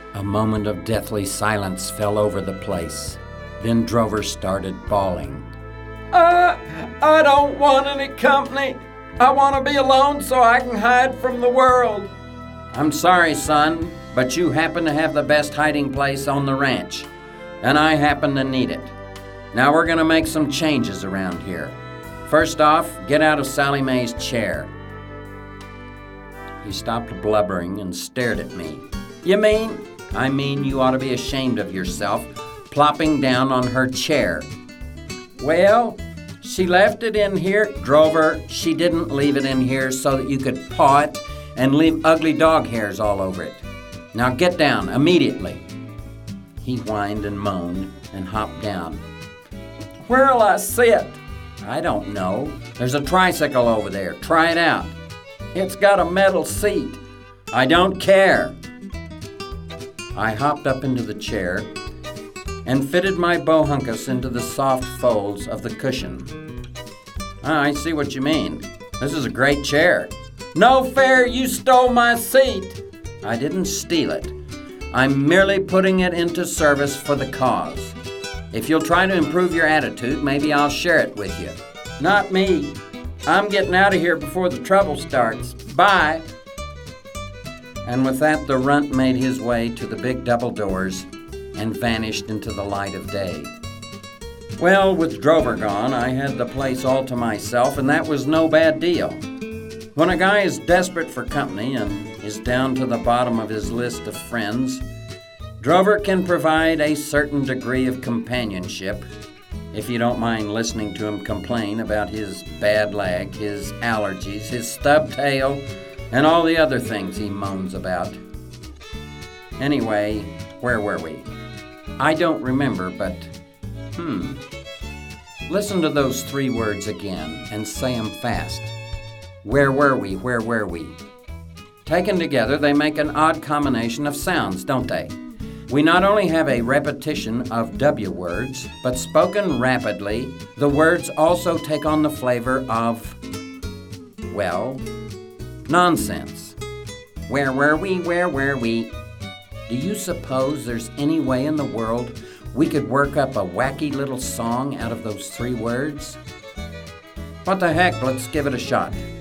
A moment of deathly silence fell over the place. Then Drover started bawling. I don't want any company. I want to be alone so I can hide from the world. I'm sorry, son, but you happen to have the best hiding place on the ranch, and I happen to need it. Now we're going to make some changes around here. First off, get out of Sally Mae's chair. He stopped blubbering and stared at me. You mean? I mean you ought to be ashamed of yourself, plopping down on her chair. Well, she left it in here. Drover, she didn't leave it in here so that you could paw it and leave ugly dog hairs all over it. Now get down, immediately. He whined and moaned and hopped down. Where'll I sit? I don't know. There's a tricycle over there. Try it out. It's got a metal seat. I don't care. I hopped up into the chair and fitted my bohunkus into the soft folds of the cushion. I see what you mean. This is a great chair. No fair, you stole my seat. I didn't steal it. I'm merely putting it into service for the cause. If you'll try to improve your attitude, maybe I'll share it with you. Not me. I'm getting out of here before the trouble starts. Bye. And with that, the runt made his way to the big double doors and vanished into the light of day. Well, with Drover gone, I had the place all to myself, and that was no bad deal. When a guy is desperate for company and is down to the bottom of his list of friends, Drover can provide a certain degree of companionship, if you don't mind listening to him complain about his bad leg, his allergies, his stub tail, and all the other things he moans about. Anyway, where were we? I don't remember, but, Listen to those 3 words again and say them fast. Where were we? Where were we? Taken together, they make an odd combination of sounds, don't they? We not only have a repetition of W words, but spoken rapidly, the words also take on the flavor of, well, nonsense. Where were we? Where were we? Do you suppose there's any way in the world we could work up a wacky little song out of those 3 words? What the heck, let's give it a shot.